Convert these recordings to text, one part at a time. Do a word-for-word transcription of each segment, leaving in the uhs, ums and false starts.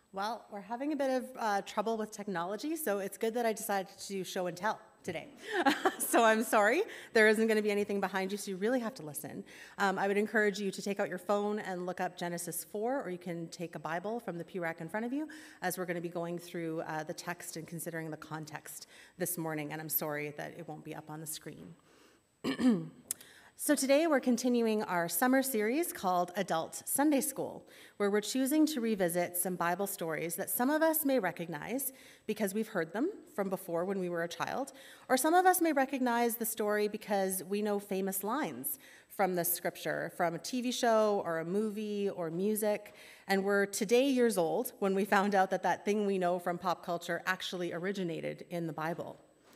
Well, we're having a bit of uh, trouble with technology, so it's good that I decided to do show and tell today. So I'm sorry, there isn't going to be anything behind you, so you really have to listen. Um, I would encourage you to take out your phone and look up Genesis four, or you can take a Bible from the pew rack in front of you, as we're going to be going through uh, the text and considering the context this morning, and I'm sorry that it won't be up on the screen. So today we're continuing our summer series called Adult Sunday School, where we're choosing to revisit some Bible stories that some of us may recognize because we've heard them from before when we were a child, or some of us may recognize the story because we know famous lines from the scripture, from a T V show or a movie or music, and we're today years old when we found out that that thing we know from pop culture actually originated in the Bible.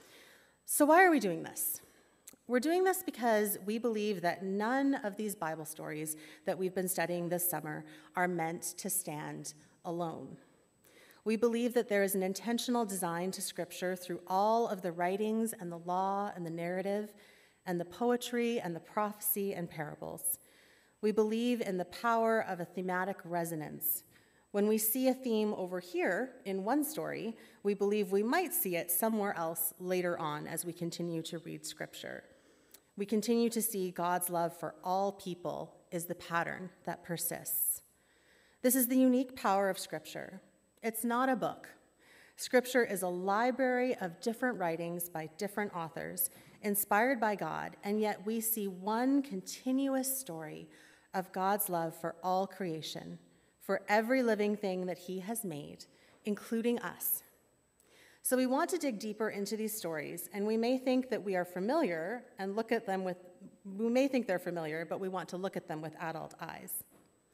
So why are we doing this? We're doing this because we believe that none of these Bible stories that we've been studying this summer are meant to stand alone. We believe that there is an intentional design to Scripture through all of the writings and the law and the narrative and the poetry and the prophecy and parables. We believe in the power of a thematic resonance. When we see a theme over here in one story, we believe we might see it somewhere else later on as we continue to read Scripture. We continue to see God's love for all people is the pattern that persists. This is the unique power of Scripture. It's not a book. Scripture is a library of different writings by different authors, inspired by God, and yet we see one continuous story of God's love for all creation, for every living thing that he has made, including us. So we want to dig deeper into these stories, and we may think that we are familiar and look at them with, we may think they're familiar, but we want to look at them with adult eyes.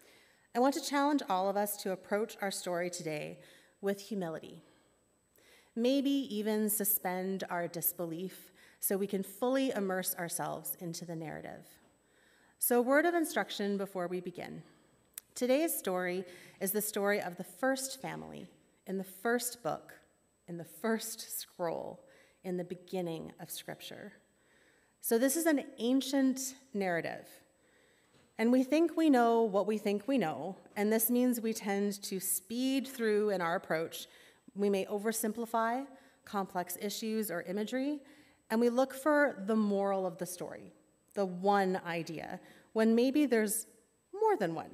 I want to challenge all of us to approach our story today with humility. Maybe even suspend our disbelief so we can fully immerse ourselves into the narrative. So a word of instruction before we begin. Today's story is the story of the first family in the first book, in the first scroll, in the beginning of Scripture. So this is an ancient narrative, and we think we know what we think we know, and this means we tend to speed through in our approach. We may oversimplify complex issues or imagery, and we look for the moral of the story, the one idea, when maybe there's more than one.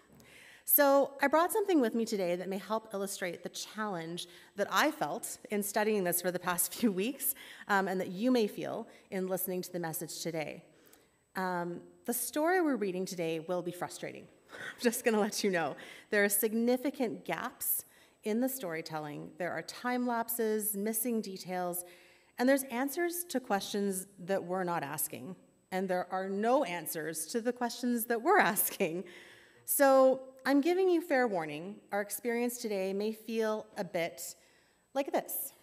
So I brought something with me today that may help illustrate the challenge that I felt in studying this for the past few weeks, um, and that you may feel in listening to the message today. Um, the story we're reading today will be frustrating. I'm just going to let you know. There are significant gaps in the storytelling. There are time lapses, missing details, and there's answers to questions that we're not asking. And there are no answers to the questions that we're asking. So I'm giving you fair warning. Our experience today may feel a bit like this.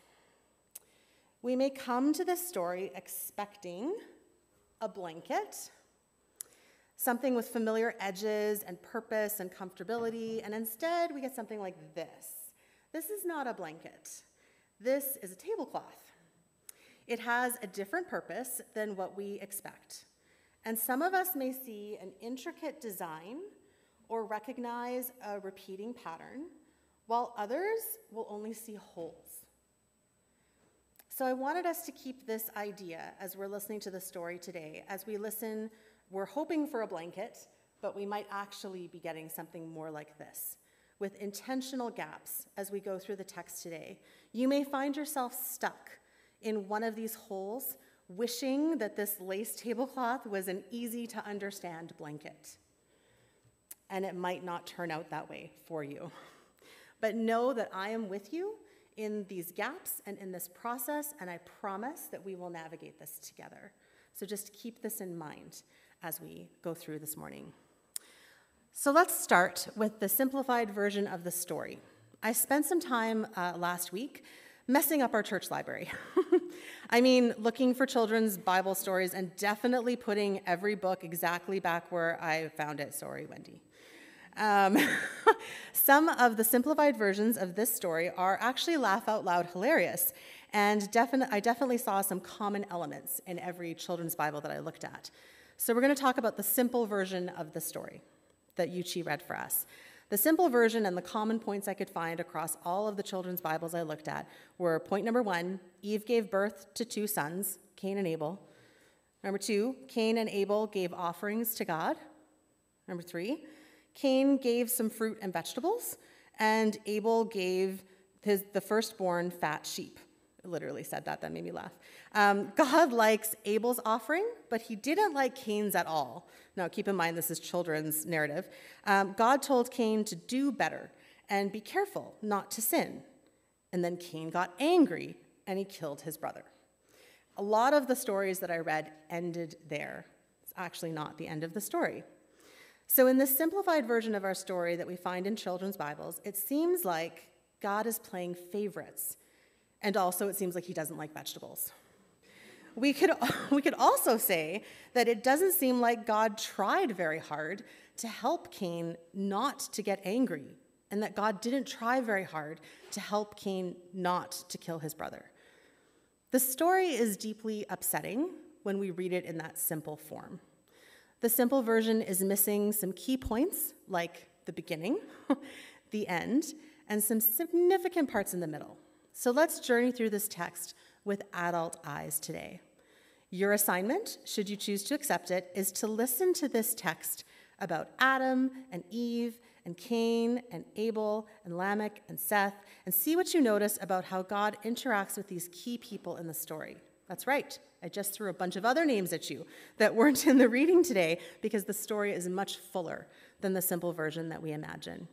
We may come to this story expecting a blanket, something with familiar edges and purpose and comfortability, and instead we get something like this. This is not a blanket. This is a tablecloth. It has a different purpose than what we expect. And some of us may see an intricate design or recognize a repeating pattern, while others will only see holes. So I wanted us to keep this idea as we're listening to the story today. As we listen, we're hoping for a blanket, but we might actually be getting something more like this, with intentional gaps as we go through the text today. You may find yourself stuck in one of these holes, wishing that this lace tablecloth was an easy-to-understand blanket. And it might not turn out that way for you. But know that I am with you in these gaps and in this process, and I promise that we will navigate this together. So just keep this in mind as we go through this morning. So let's start with the simplified version of the story. I spent some time uh, last week messing up our church library. I mean, looking for children's Bible stories and definitely putting every book exactly back where I found it. Sorry, Wendy. Um, some of the simplified versions of this story are actually laugh out loud hilarious, and defi- I definitely saw some common elements in every children's Bible that I looked at. So we're going to talk about the simple version of the story that Yuchi read for us. The simple version and the common points I could find across all of the children's Bibles I looked at were point number one, Eve gave birth to two sons, Cain and Abel. Number two, Cain and Abel gave offerings to God. Number three, Cain gave some fruit and vegetables, and Abel gave his, the firstborn fat sheep. It literally said that, that made me laugh. Um, God likes Abel's offering, but he didn't like Cain's at all. Now, keep in mind, this is children's narrative. Um, God told Cain to do better and be careful not to sin. And then Cain got angry, and he killed his brother. A lot of the stories that I read ended there. It's actually not the end of the story. So in this simplified version of our story that we find in children's Bibles, it seems like God is playing favorites. And also, it seems like he doesn't like vegetables. We could, we could also say that it doesn't seem like God tried very hard to help Cain not to get angry, and that God didn't try very hard to help Cain not to kill his brother. The story is deeply upsetting when we read it in that simple form. The simple version is missing some key points, like the beginning, the end, and some significant parts in the middle. So let's journey through this text with adult eyes today. Your assignment, should you choose to accept it, is to listen to this text about Adam and Eve and Cain and Abel and Lamech and Seth, and see what you notice about how God interacts with these key people in the story. That's right, I just threw a bunch of other names at you that weren't in the reading today because the story is much fuller than the simple version that we imagine.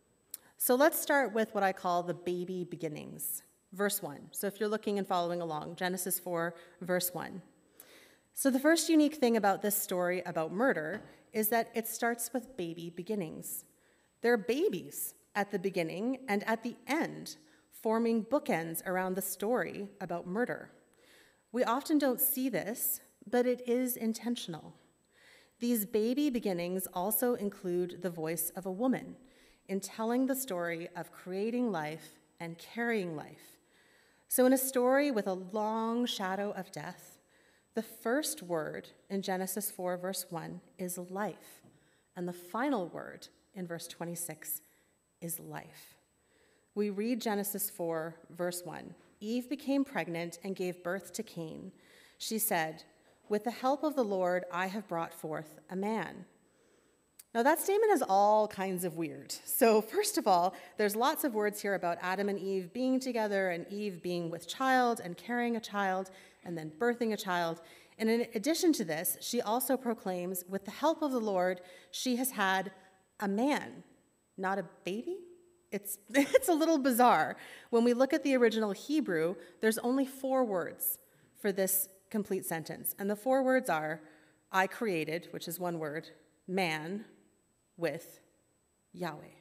So let's start with what I call the baby beginnings. Verse one. So if you're looking and following along, Genesis four, verse one. So the first unique thing about this story about murder is that it starts with baby beginnings. There are babies at the beginning and at the end, forming bookends around the story about murder. We often don't see this, but it is intentional. These baby beginnings also include the voice of a woman in telling the story of creating life and carrying life. So in a story with a long shadow of death, the first word in Genesis four, verse one, is life, and the final word in verse twenty-six is life. We read Genesis four, verse one. Eve became pregnant and gave birth to Cain. She said, "With the help of the Lord, I have brought forth a man." Now, that statement is all kinds of weird. So first of all, there's lots of words here about Adam and Eve being together and Eve being with child and carrying a child and then birthing a child. And in addition to this, she also proclaims, with the help of the Lord, she has had a man, not a baby. It's, it's a little bizarre. When we look at the original Hebrew, there's only four words for this complete sentence. And the four words are, I created, which is one word, man, with Yahweh.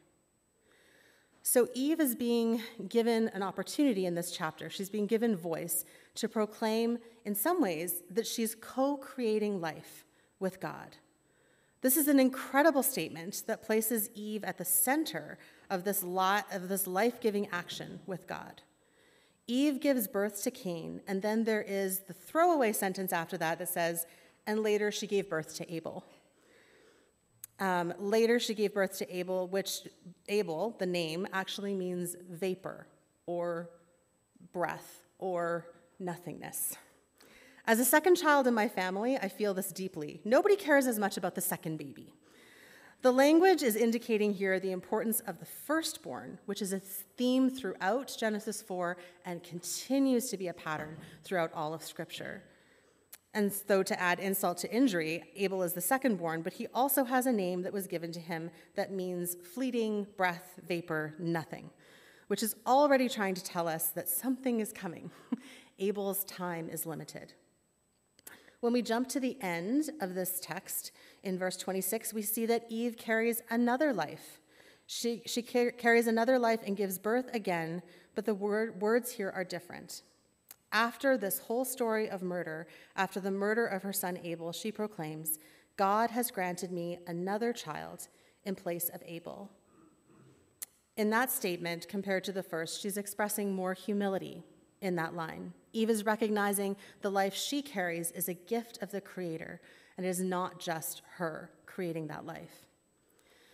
So Eve is being given an opportunity in this chapter. She's being given voice to proclaim, in some ways, that she's co-creating life with God. This is an incredible statement that places Eve at the center of this, li- of this life-giving action with God. Eve gives birth to Cain, and then there is the throwaway sentence after that that says, and later she gave birth to Abel. Um, later, she gave birth to Abel, which Abel, the name, actually means vapor or breath or nothingness. As a second child in my family, I feel this deeply. Nobody cares as much about the second baby. The language is indicating here the importance of the firstborn, which is a theme throughout Genesis four and continues to be a pattern throughout all of Scripture. And so to add insult to injury, Abel is the secondborn, but he also has a name that was given to him that means fleeting, breath, vapor, nothing, which is already trying to tell us that something is coming. Abel's time is limited. When we jump to the end of this text, in verse twenty-six, we see that Eve carries another life. She, she car- carries another life and gives birth again, but the word, words here are different. After this whole story of murder, after the murder of her son Abel, she proclaims, God has granted me another child in place of Abel. In that statement, compared to the first, she's expressing more humility in that line. Eve is recognizing the life she carries is a gift of the Creator, and it is not just her creating that life.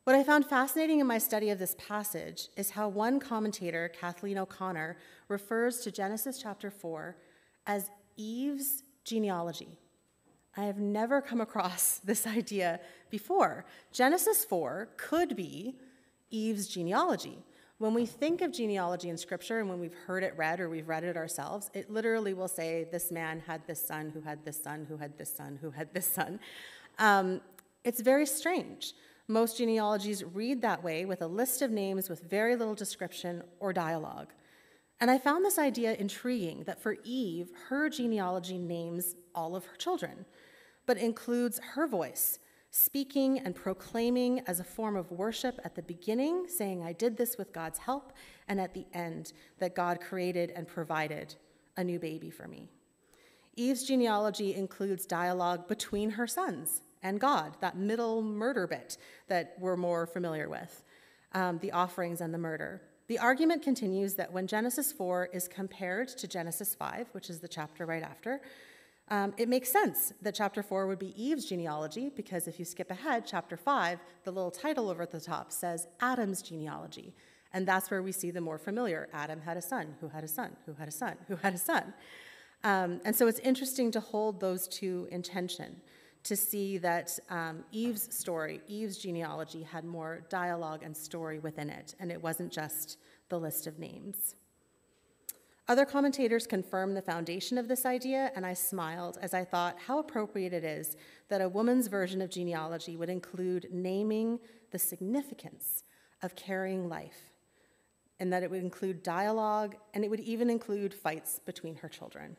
What I found fascinating in my study of this passage is how one commentator, Kathleen O'Connor, refers to Genesis chapter four as Eve's genealogy. I have never come across this idea before. Genesis four could be Eve's genealogy. When we think of genealogy in Scripture, and when we've heard it read or we've read it ourselves, it literally will say, this man had this son, who had this son, who had this son, who had this son. Um, it's very strange. Most genealogies read that way, with a list of names with very little description or dialogue. And I found this idea intriguing, that for Eve, her genealogy names all of her children, but includes her voice, speaking and proclaiming as a form of worship at the beginning, saying, I did this with God's help, and at the end, that God created and provided a new baby for me. Eve's genealogy includes dialogue between her sons and God, that middle murder bit that we're more familiar with, um, the offerings and the murder. The argument continues that when Genesis four is compared to Genesis five, which is the chapter right after, um, it makes sense that chapter four would be Eve's genealogy, because if you skip ahead, chapter five, the little title over at the top says Adam's genealogy. And that's where we see the more familiar, Adam had a son, who had a son, who had a son, who had a son. Um, and so it's interesting to hold those two in tension, to see that um, Eve's story, Eve's genealogy had more dialogue and story within it, and it wasn't just the list of names. Other commentators confirm the foundation of this idea, and I smiled as I thought how appropriate it is that a woman's version of genealogy would include naming the significance of carrying life, and that it would include dialogue, and it would even include fights between her children.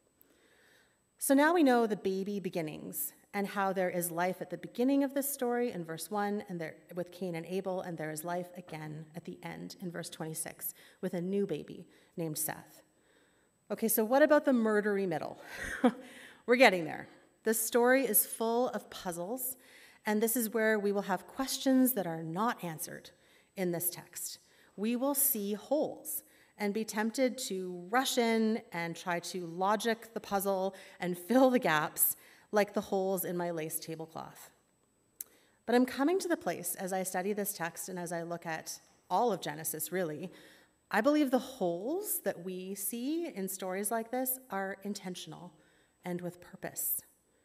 So now we know the baby beginnings, and how there is life at the beginning of this story in verse one, and there with Cain and Abel, and there is life again at the end in verse twenty-six with a new baby named Seth. Okay, so what about the murdery middle? We're getting there. This story is full of puzzles, and this is where we will have questions that are not answered in this text. We will see holes and be tempted to rush in and try to logic the puzzle and fill the gaps, like the holes in my lace tablecloth. But I'm coming to the place as I study this text and as I look at all of Genesis, really, I believe the holes that we see in stories like this are intentional and with purpose.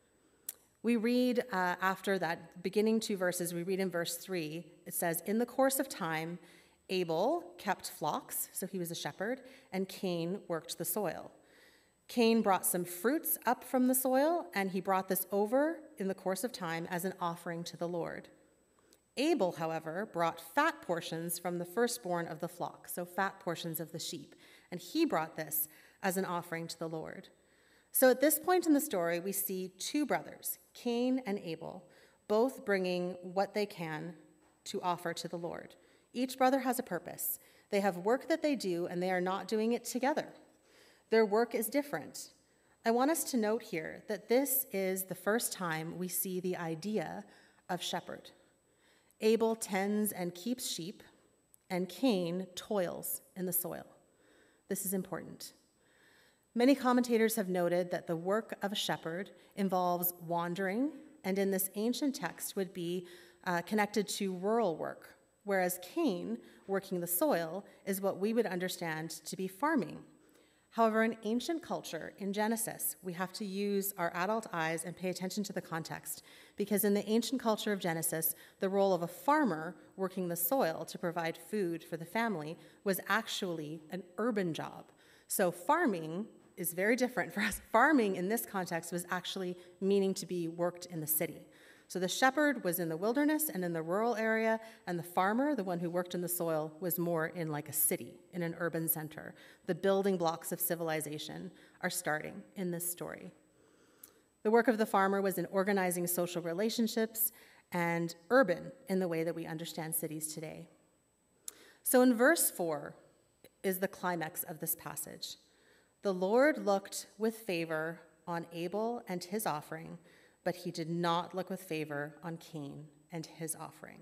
We read uh, after that beginning two verses, we read in verse three, it says, in the course of time, Abel kept flocks, so he was a shepherd, and Cain worked the soil. Cain brought some fruits up from the soil, and he brought this over in the course of time as an offering to the Lord. Abel, however, brought fat portions from the firstborn of the flock, so fat portions of the sheep, and he brought this as an offering to the Lord. So at this point in the story, we see two brothers, Cain and Abel, both bringing what they can to offer to the Lord. Each brother has a purpose. They have work that they do, and they are not doing it together. Their work is different. I want us to note here that this is the first time we see the idea of shepherd. Abel tends and keeps sheep, and Cain toils in the soil. This is important. Many commentators have noted that the work of a shepherd involves wandering, and in this ancient text would be uh, connected to rural work, whereas Cain, working the soil, is what we would understand to be farming. However, in ancient culture, in Genesis, we have to use our adult eyes and pay attention to the context, because in the ancient culture of Genesis, the role of a farmer working the soil to provide food for the family was actually an urban job. So farming is very different for us. Farming in this context was actually meaning to be worked in the city. So the shepherd was in the wilderness and in the rural area, and the farmer, the one who worked in the soil, was more in like a city, in an urban center. The building blocks of civilization are starting in this story. The work of the farmer was in organizing social relationships and urban in the way that we understand cities today. So in verse four is the climax of this passage. The Lord looked with favor on Abel and his offering, but he did not look with favor on Cain and his offering.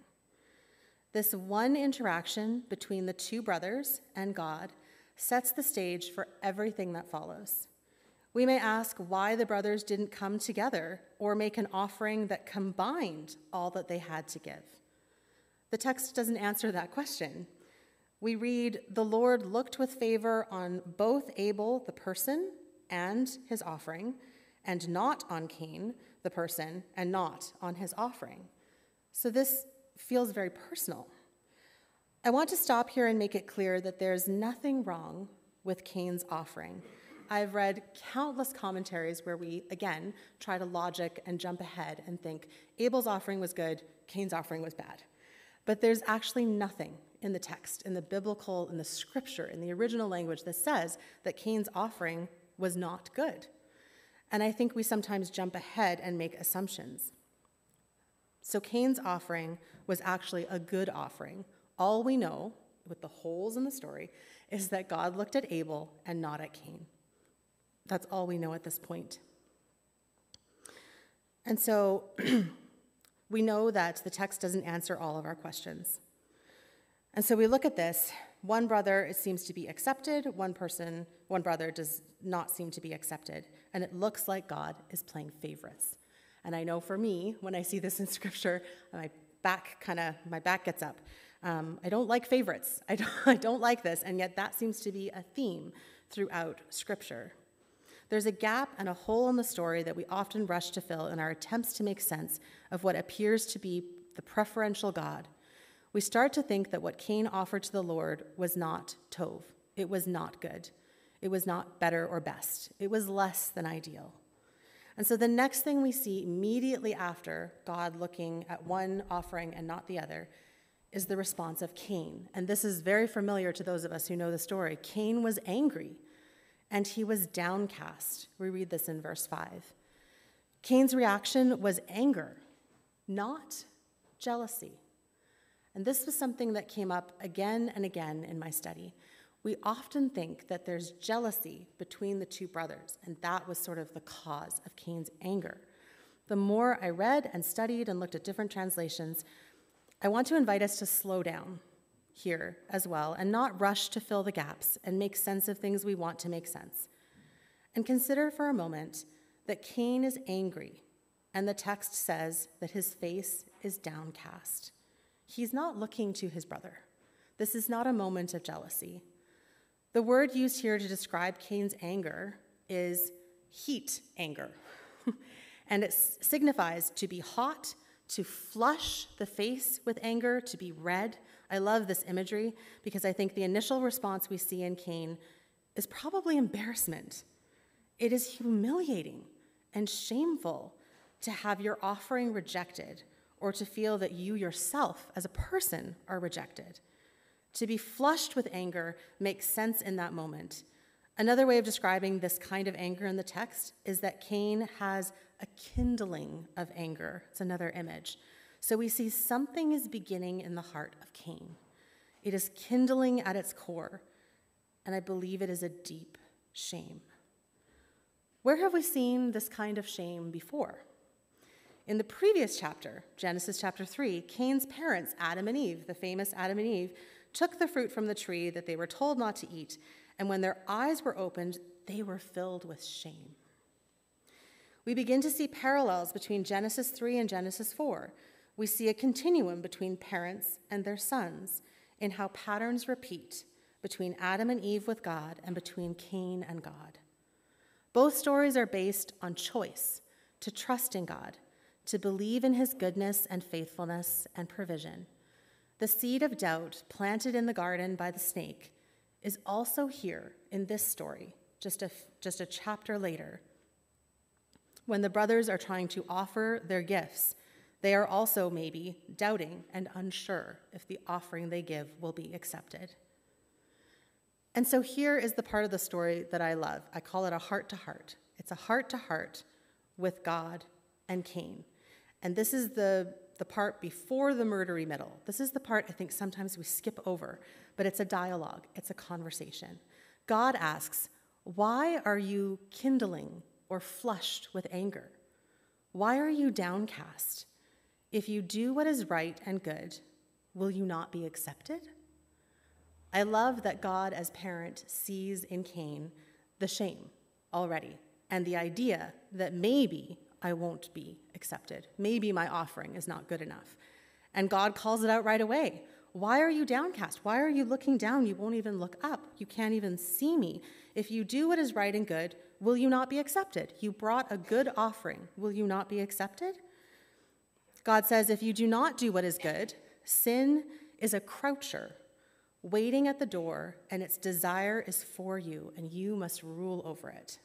This one interaction between the two brothers and God sets the stage for everything that follows. We may ask why the brothers didn't come together or make an offering that combined all that they had to give. the text doesn't answer that question. We read, "The Lord looked with favor on both Abel, the person, and his offering, and not on Cain, the person, and not on his offering." So this feels very personal. I want to stop here and make it clear that there's nothing wrong with Cain's offering. I've read countless commentaries where we, again, try to logic and jump ahead and think Abel's offering was good, Cain's offering was bad. But there's actually nothing in the text, in the biblical, in the scripture, in the original language that says that Cain's offering was not good. And I think we sometimes jump ahead and make assumptions. So Cain's offering was actually a good offering. All we know, with the holes in the story, is that God looked at Abel and not at Cain. That's all we know at this point. And so we know that the text doesn't answer all of our questions. And so we look at this. One brother, it seems to be accepted. One person, one brother does not seem to be accepted. And it looks like God is playing favorites. And I know for me, when I see this in Scripture, my back kind of, my back gets up. Um, I don't like favorites. I don't, I don't like this, and yet that seems to be a theme throughout Scripture. There's a gap and a hole in the story that we often rush to fill in our attempts to make sense of what appears to be the preferential God. We start to think that what Cain offered to the Lord was not tov. It was not good. It was not better or best. It was less than ideal. And so the next thing we see immediately after God looking at one offering and not the other is the response of Cain. And this is very familiar to those of us who know the story. Cain was angry, and he was downcast. We read this in verse five. Cain's reaction was anger, not jealousy. And this was something that came up again and again in my study. We often think that there's jealousy between the two brothers, and that was sort of the cause of Cain's anger. The more I read and studied and looked at different translations, I want to invite us to slow down here as well and not rush to fill the gaps and make sense of things we want to make sense. And consider for a moment that Cain is angry, and the text says that his face is downcast. He's not looking to his brother. This is not a moment of jealousy. The word used here to describe Cain's anger is heat anger, and it signifies to be hot, to flush the face with anger, to be red. I love this imagery because I think the initial response we see in Cain is probably embarrassment. It is humiliating and shameful to have your offering rejected or to feel that you yourself as a person are rejected. To be flushed with anger makes sense in that moment. Another way of describing this kind of anger in the text is that Cain has a kindling of anger. It's another image. So we see something is beginning in the heart of Cain. It is kindling at its core, and I believe it is a deep shame. Where have we seen this kind of shame before? In the previous chapter, Genesis chapter three, Cain's parents, Adam and Eve, the famous Adam and Eve, took the fruit from the tree that they were told not to eat, and when their eyes were opened, they were filled with shame. We begin to see parallels between Genesis three and Genesis four. We see a continuum between parents and their sons in how patterns repeat between Adam and Eve with God and between Cain and God. Both stories are based on choice to trust in God, to believe in his goodness and faithfulness and provision. The seed of doubt planted in the garden by the snake is also here in this story, just a, just a chapter later. When the brothers are trying to offer their gifts, they are also maybe doubting and unsure if the offering they give will be accepted. And so here is the part of the story that I love. I call it a heart-to-heart. It's a heart-to-heart with God and Cain. And this is the, the part before the murdery middle. This is the part I think sometimes we skip over, but it's a dialogue. It's a conversation. God asks, "Why are you kindling or flushed with anger? Why are you downcast? If you do what is right and good, will you not be accepted?" I love that God as parent sees in Cain the shame already and the idea that maybe I won't be accepted. Maybe my offering is not good enough. And God calls it out right away. Why are you downcast? Why are you looking down? You won't even look up. You can't even see me. If you do what is right and good, will you not be accepted? You brought a good offering. Will you not be accepted? God says, if you do not do what is good, sin is a croucher, waiting at the door, and its desire is for you, and you must rule over it.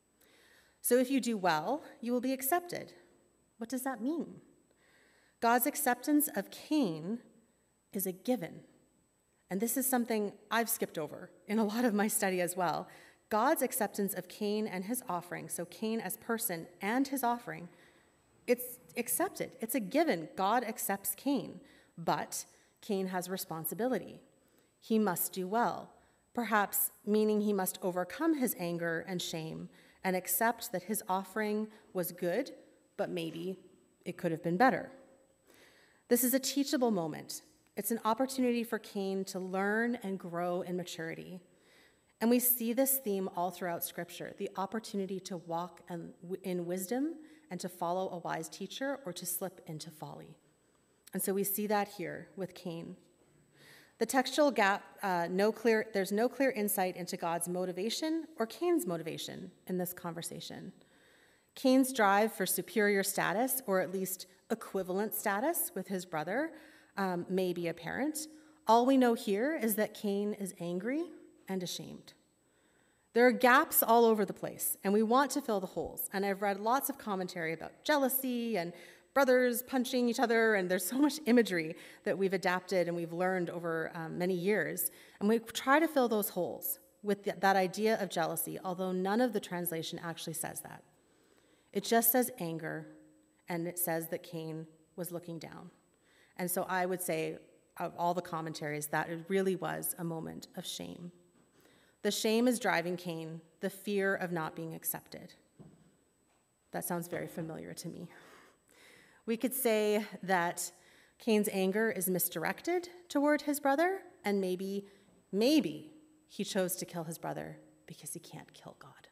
So if you do well, you will be accepted. What does that mean? God's acceptance of Cain is a given. And this is something I've skipped over in a lot of my study as well. God's acceptance of Cain and his offering, so Cain as person and his offering, it's accepted. It's a given. God accepts Cain, but Cain has responsibility. He must do well, perhaps meaning he must overcome his anger and shame and accept that his offering was good, but maybe it could have been better. This is a teachable moment. It's an opportunity for Cain to learn and grow in maturity. And we see this theme all throughout Scripture, the opportunity to walk in wisdom and to follow a wise teacher or to slip into folly. And so we see that here with Cain. The textual gap, uh, no clear, there's no clear insight into God's motivation or Cain's motivation in this conversation. Cain's drive for superior status, or at least equivalent status with his brother, um, may be apparent. All we know here is that Cain is angry and ashamed. There are gaps all over the place, and we want to fill the holes. And I've read lots of commentary about jealousy and brothers punching each other, and there's so much imagery that we've adapted and we've learned over um, many years. And we try to fill those holes with the, that idea of jealousy, although none of the translation actually says that. It just says anger, and it says that Cain was looking down. And so I would say, of all the commentaries, that it really was a moment of shame. The shame is driving Cain, the fear of not being accepted. That sounds very familiar to me. We could say that Cain's anger is misdirected toward his brother, and maybe, maybe he chose to kill his brother because he can't kill God.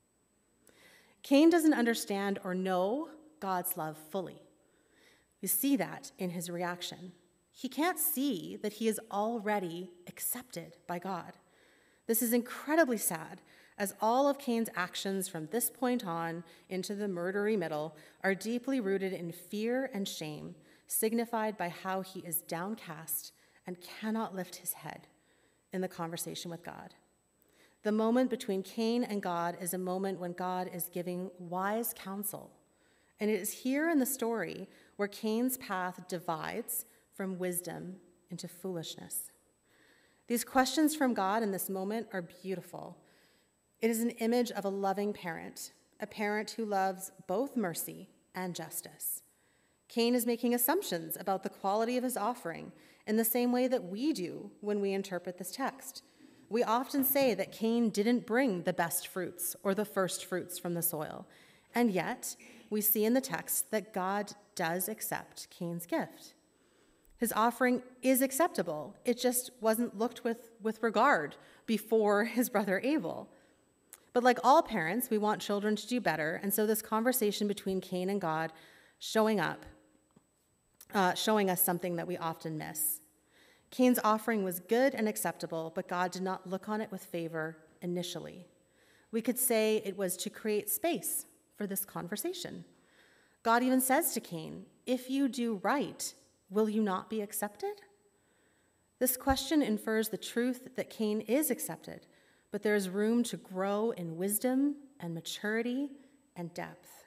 Cain doesn't understand or know God's love fully. We see that in his reaction. He can't see that he is already accepted by God. This is incredibly sad, as all of Cain's actions from this point on into the murdery middle are deeply rooted in fear and shame, signified by how he is downcast and cannot lift his head in the conversation with God. The moment between Cain and God is a moment when God is giving wise counsel. And it is here in the story where Cain's path divides from wisdom into foolishness. These questions from God in this moment are beautiful. It is an image of a loving parent, a parent who loves both mercy and justice. Cain is making assumptions about the quality of his offering in the same way that we do when we interpret this text. We often say that Cain didn't bring the best fruits or the first fruits from the soil, and yet we see in the text that God does accept Cain's gift. His offering is acceptable. It just wasn't looked with, with regard before his brother Abel. But like all parents, we want children to do better, and so this conversation between Cain and God showing up, uh, showing us something that we often miss. Cain's offering was good and acceptable, but God did not look on it with favor initially. We could say it was to create space for this conversation. God even says to Cain, if you do right, will you not be accepted? This question infers the truth that Cain is accepted, but there is room to grow in wisdom and maturity and depth.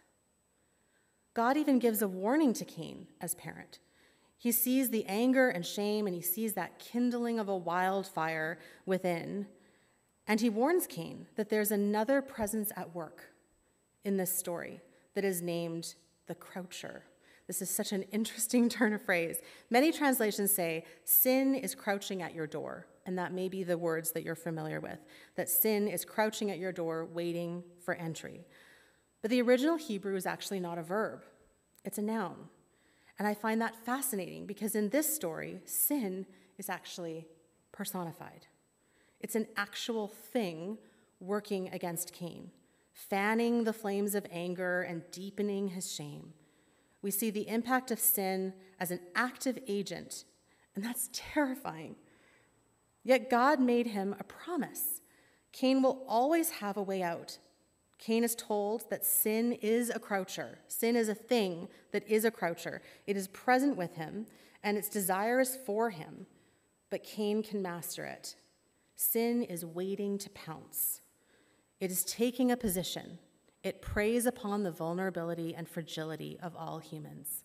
God even gives a warning to Cain as parent. He sees the anger and shame, and he sees that kindling of a wildfire within, and he warns Cain that there's another presence at work in this story that is named the croucher. This is such an interesting turn of phrase. Many translations say, sin is crouching at your door, and that may be the words that you're familiar with, that sin is crouching at your door, waiting for entry. But the original Hebrew is actually not a verb. It's a noun. And I find that fascinating because in this story, sin is actually personified. It's an actual thing working against Cain, fanning the flames of anger and deepening his shame. we see the impact of sin as an active agent, and that's terrifying. Yet God made him a promise. Cain will always have a way out. Cain is told that sin is a croucher. Sin is a thing that is a croucher. It is present with him, and its desire is for him, but Cain can master it. Sin is waiting to pounce. It is taking a position. It preys upon the vulnerability and fragility of all humans.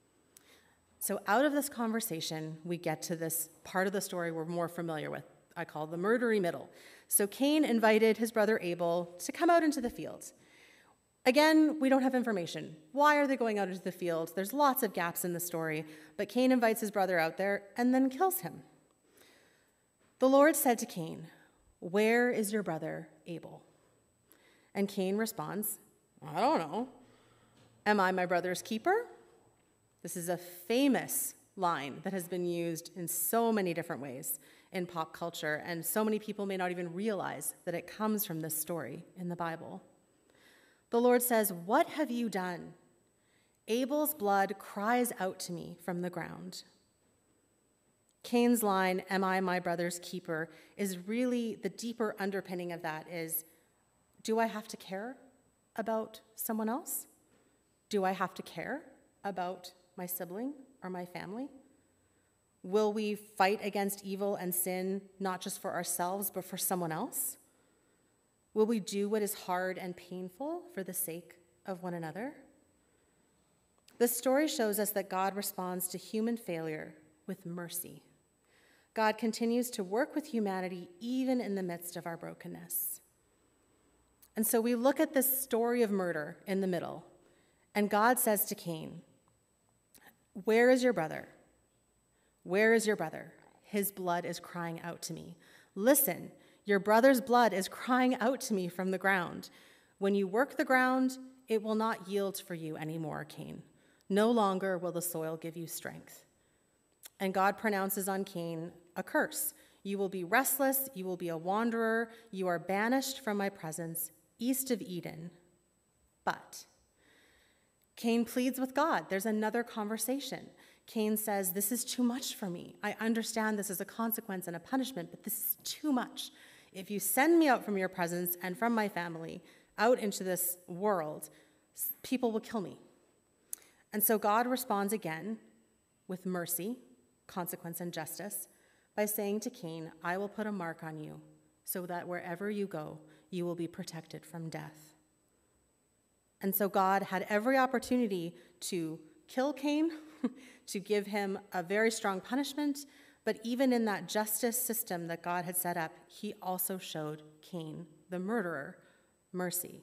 So out of this conversation, we get to this part of the story we're more familiar with. I call the murdery middle. So Cain invited his brother Abel to come out into the field. Again, we don't have information. Why are they going out into the field? There's lots of gaps in the story, but Cain invites his brother out there and then kills him. The Lord said to Cain, "Where is your brother Abel?" And Cain responds, "I don't know. Am I my brother's keeper?" This is a famous line that has been used in so many different ways in pop culture, and so many people may not even realize that it comes from this story in the Bible. The Lord says, "What have you done? Abel's blood cries out to me from the ground." Cain's line, "Am I my brother's keeper?" is really the deeper underpinning of that is, do I have to care about someone else? Do I have to care about my sibling or my family? Will we fight against evil and sin, not just for ourselves, but for someone else? Will we do what is hard and painful for the sake of one another? This story shows us that God responds to human failure with mercy. God continues to work with humanity even in the midst of our brokenness. And so we look at this story of murder in the middle, and God says to Cain, "Where is your brother? Where is your brother? His blood is crying out to me. Listen, your brother's blood is crying out to me from the ground. When you work the ground, it will not yield for you anymore, Cain. No longer will the soil give you strength." And God pronounces on Cain a curse. "You will be restless, you will be a wanderer, you are banished from my presence, east of Eden." But Cain pleads with God. There's another conversation. Cain says, "This is too much for me. I understand this is a consequence and a punishment, but this is too much. If you send me out from your presence and from my family out into this world, people will kill me." And so God responds again with mercy, consequence, and justice by saying to Cain, "I will put a mark on you so that wherever you go, you will be protected from death." And so God had every opportunity to kill Cain, to give him a very strong punishment, but even in that justice system that God had set up, he also showed Cain, the murderer, mercy.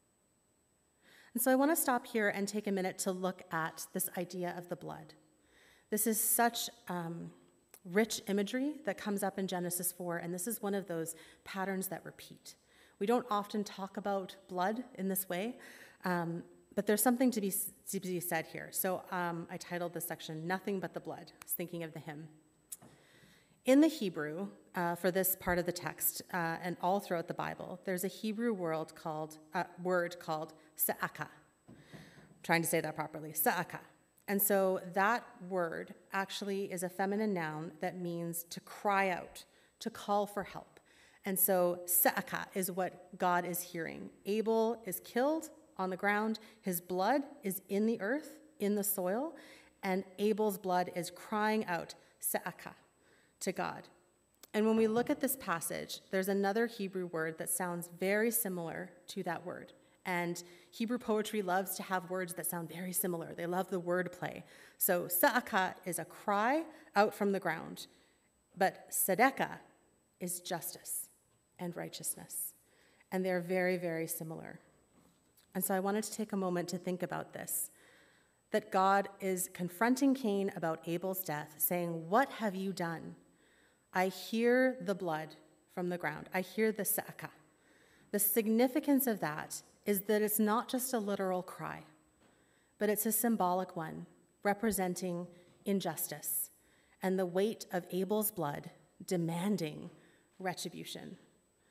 And so I want to stop here and take a minute to look at this idea of the blood. This is such um, rich imagery that comes up in Genesis four, and this is one of those patterns that repeat. We don't often talk about blood in this way, um, but there's something to be, to be said here. So um, I titled this section, "Nothing But the Blood." I was thinking of the hymn. In the Hebrew, uh, for this part of the text, uh, and all throughout the Bible, there's a Hebrew word called, uh, word called sa'aka. I'm trying to say that properly, sa'aka. And so that word actually is a feminine noun that means to cry out, to call for help. And so sa'aka is what God is hearing. Abel is killed on the ground. His blood is in the earth, in the soil, and Abel's blood is crying out, sa'aka, to God. And when we look at this passage, there's another Hebrew word that sounds very similar to that word. And Hebrew poetry loves to have words that sound very similar. They love the word play. So sa'aka is a cry out from the ground, but tzedakah is justice and righteousness. And they're very, very similar. And so I wanted to take a moment to think about this, that God is confronting Cain about Abel's death, saying, "What have you done? I hear the blood from the ground. I hear the sa'aka." The significance of that is that it's not just a literal cry, but it's a symbolic one representing injustice and the weight of Abel's blood demanding retribution.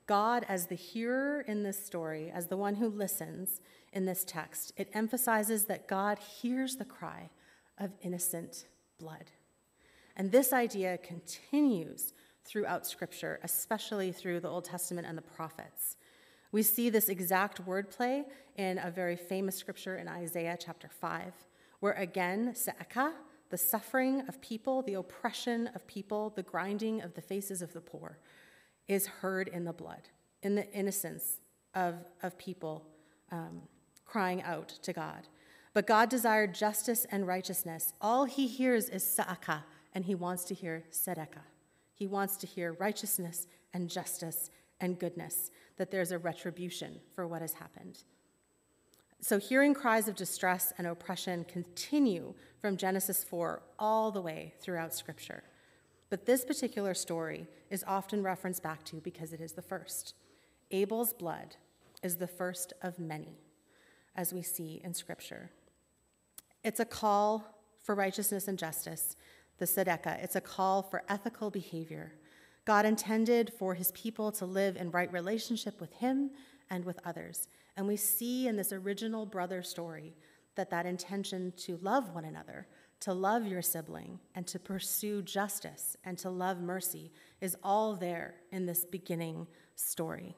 God as the hearer in this story, as the one who listens in this text, it emphasizes that God hears the cry of innocent blood. And this idea continues throughout Scripture, especially through the Old Testament and the prophets. We see this exact wordplay in a very famous scripture in Isaiah chapter five, where again, se'eka, the suffering of people, the oppression of people, the grinding of the faces of the poor, is heard in the blood, in the innocence of, of people um, crying out to God. But God desired justice and righteousness. All he hears is se'eka, and he wants to hear tzedakah. He wants to hear righteousness and justice and goodness, that there's a retribution for what has happened. So hearing cries of distress and oppression continue from Genesis four all the way throughout Scripture. But this particular story is often referenced back to because it is the first. Abel's blood is the first of many, as we see in Scripture. It's a call for righteousness and justice, the tzedakah. It's a call for ethical behavior. God intended for his people to live in right relationship with him and with others. And we see in this original brother story that that intention to love one another, to love your sibling, and to pursue justice and to love mercy is all there in this beginning story.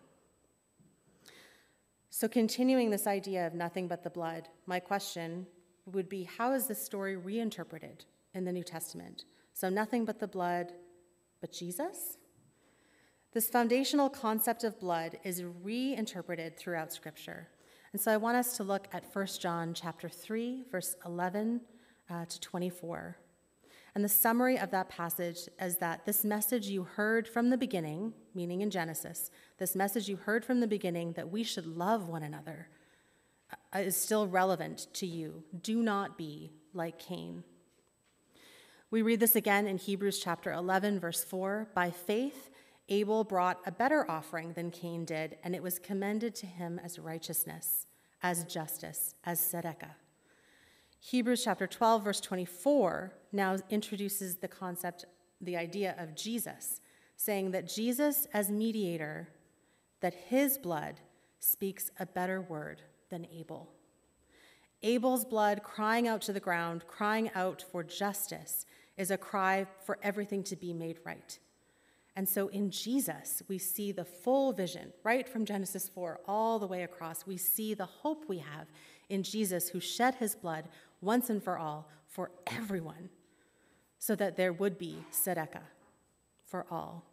So continuing this idea of nothing but the blood, my question would be, how is this story reinterpreted in the New Testament? So nothing but the blood, but Jesus? This foundational concept of blood is reinterpreted throughout Scripture. And so I want us to look at First John chapter three, verse eleven uh, to twenty-four. And the summary of that passage is that this message you heard from the beginning, meaning in Genesis, this message you heard from the beginning that we should love one another uh, is still relevant to you. Do not be like Cain. We read this again in Hebrews chapter eleven, verse four. By faith, Abel brought a better offering than Cain did, and it was commended to him as righteousness, as justice, as tzedakah. Hebrews chapter twelve, verse twenty-four now introduces the concept, the idea of Jesus, saying that Jesus as mediator, that his blood speaks a better word than Abel. Abel's blood crying out to the ground, crying out for justice, is a cry for everything to be made right. And so in Jesus, we see the full vision, right from Genesis four all the way across. We see the hope we have in Jesus, who shed his blood once and for all for everyone, so that there would be tzedakah for all.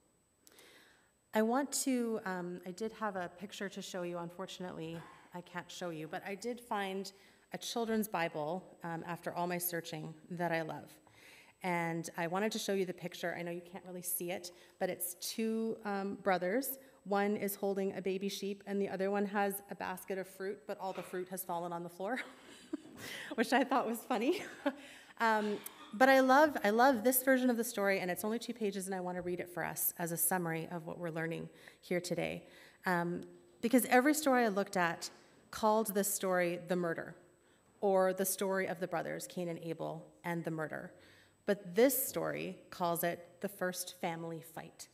I want to, um, I did have a picture to show you. Unfortunately, I can't show you, but I did find a children's Bible um, after all my searching that I love. And I wanted to show you the picture. I know you can't really see it, but it's two um, brothers. One is holding a baby sheep, and the other one has a basket of fruit, but all the fruit has fallen on the floor, which I thought was funny. um, but I love, I love this version of the story, and it's only two pages, and I want to read it for us as a summary of what we're learning here today. Um, because every story I looked at called this story the murder, or the story of the brothers, Cain and Abel, and the murder. But this story calls it the first family fight.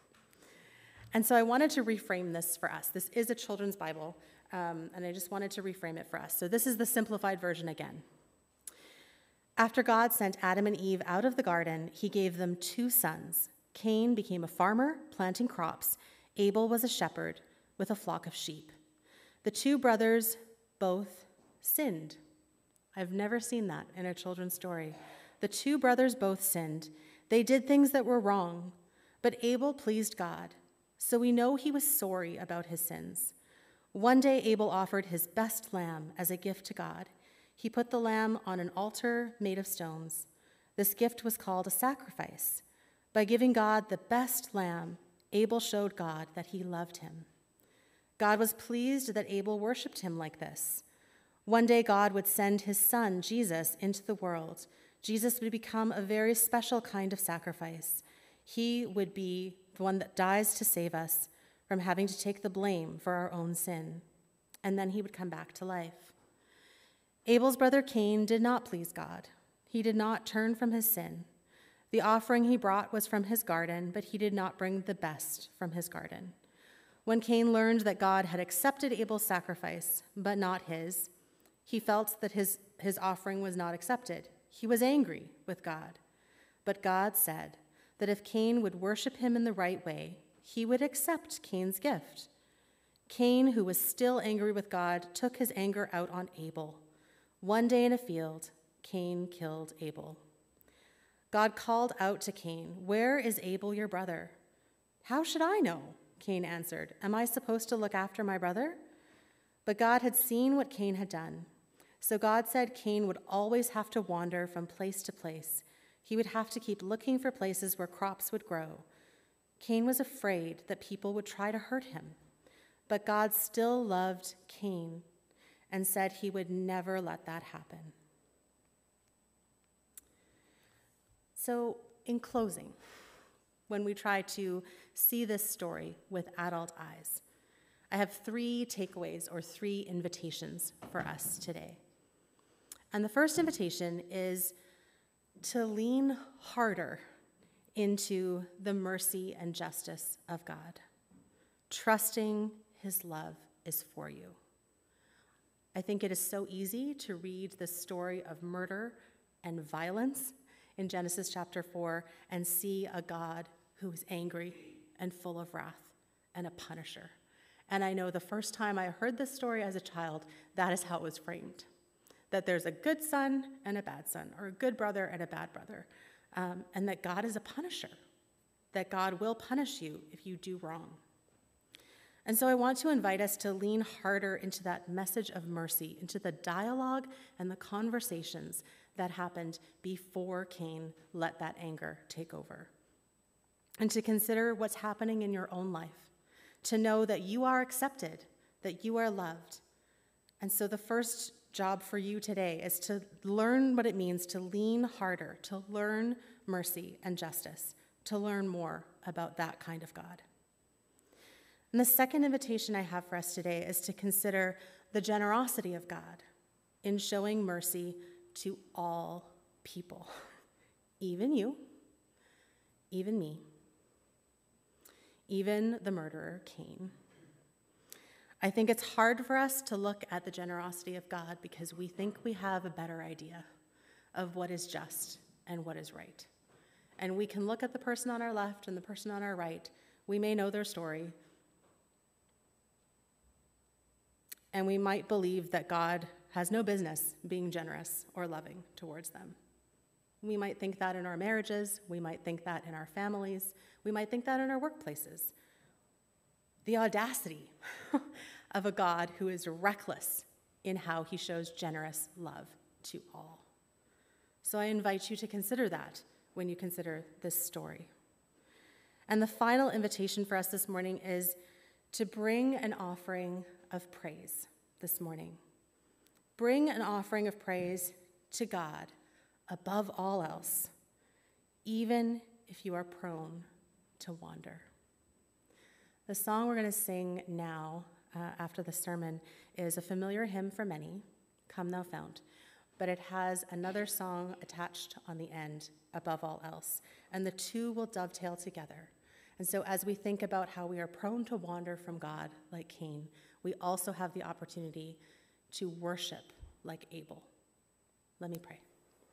And so I wanted to reframe this for us. This is a children's Bible, um, and I just wanted to reframe it for us. So this is the simplified version again. After God sent Adam and Eve out of the garden, he gave them two sons. Cain became a farmer, planting crops. Abel was a shepherd with a flock of sheep. The two brothers both sinned. I've never seen that in a children's story. The two brothers both sinned. They did things that were wrong, but Abel pleased God, so we know he was sorry about his sins. One day Abel offered his best lamb as a gift to God. He put the lamb on an altar made of stones. This gift was called a sacrifice. By giving God the best lamb, Abel showed God that he loved him. God was pleased that Abel worshiped him like this. One day God would send his son, Jesus, into the world. Jesus would become a very special kind of sacrifice. He would be the one that dies to save us from having to take the blame for our own sin. And then he would come back to life. Abel's brother Cain did not please God. He did not turn from his sin. The offering he brought was from his garden, but he did not bring the best from his garden. When Cain learned that God had accepted Abel's sacrifice, but not his, he felt that his, his offering was not accepted. He was angry with God. But God said that if Cain would worship him in the right way, he would accept Cain's gift. Cain, who was still angry with God, took his anger out on Abel. One day in a field, Cain killed Abel. God called out to Cain, "Where is Abel, your brother?" "How should I know?" Cain answered. "Am I supposed to look after my brother?" But God had seen what Cain had done. So God said Cain would always have to wander from place to place. He would have to keep looking for places where crops would grow. Cain was afraid that people would try to hurt him. But God still loved Cain and said he would never let that happen. So, in closing, when we try to see this story with adult eyes, I have three takeaways or three invitations for us today. And the first invitation is to lean harder into the mercy and justice of God, trusting his love is for you. I think it is so easy to read the story of murder and violence in Genesis chapter four and see a God who is angry and full of wrath and a punisher. And I know the first time I heard this story as a child, that is how it was framed, that there's a good son and a bad son, or a good brother and a bad brother, um, and that God is a punisher, that God will punish you if you do wrong. And so I want to invite us to lean harder into that message of mercy, into the dialogue and the conversations that happened before Cain let that anger take over. And to consider what's happening in your own life, to know that you are accepted, that you are loved. And so the first job for you today is to learn what it means to lean harder, to learn mercy and justice, to learn more about that kind of God. And the second invitation I have for us today is to consider the generosity of God in showing mercy to all people, even you, even me, even the murderer, Cain. I think it's hard for us to look at the generosity of God because we think we have a better idea of what is just and what is right. And we can look at the person on our left and the person on our right. We may know their story. And we might believe that God has no business being generous or loving towards them. We might think that in our marriages. We might think that in our families. We might think that in our workplaces. The audacity of a God who is reckless in how he shows generous love to all. So I invite you to consider that when you consider this story. And the final invitation for us this morning is to bring an offering of praise this morning. Bring an offering of praise to God above all else, even if you are prone to wander. The song we're going to sing now uh, after the sermon is a familiar hymn for many, Come Thou Fount, but it has another song attached on the end, Above All Else, and the two will dovetail together. And so as we think about how we are prone to wander from God like Cain, we also have the opportunity to worship like Abel. Let me pray.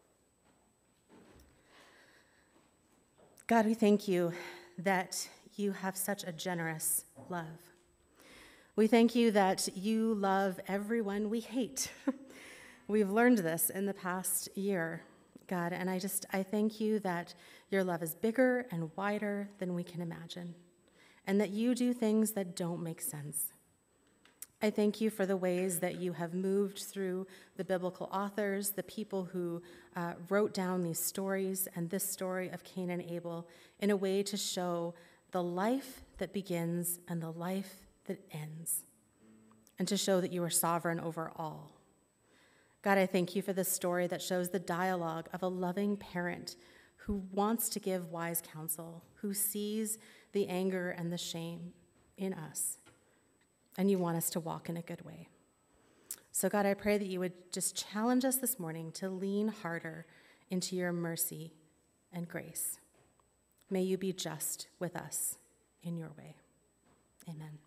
God, we thank you that you have such a generous love. We thank you that you love everyone we hate. We've learned this in the past year, God, and I just, I thank you that your love is bigger and wider than we can imagine, and that you do things that don't make sense. I thank you for the ways that you have moved through the biblical authors, the people who uh, wrote down these stories and this story of Cain and Abel in a way to show the life that begins and the life that ends, and to show that you are sovereign over all. God, I thank you for this story that shows the dialogue of a loving parent who wants to give wise counsel, who sees the anger and the shame in us, and you want us to walk in a good way. So God, I pray that you would just challenge us this morning to lean harder into your mercy and grace. May you be just with us in your way. Amen.